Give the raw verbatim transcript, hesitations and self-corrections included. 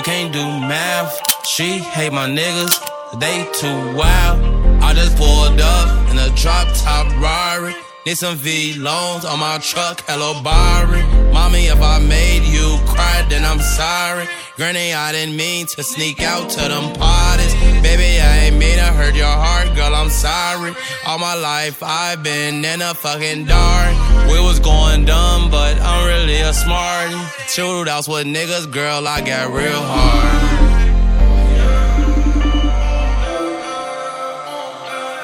can't do math. She hate my niggas, they too wild. I just pulled up in a drop top Rari. Need some V-loans on my truck, hello Barry. Mommy, if I made you cry, then I'm sorry. Granny, I didn't mean to sneak out to them parties. Baby, I ain't mean to hurt your heart, girl, I'm sorry. All my life I've been in a fucking dark. We was going dumb, but I'm really a smarty. Shootouts with niggas, girl, I got real hard.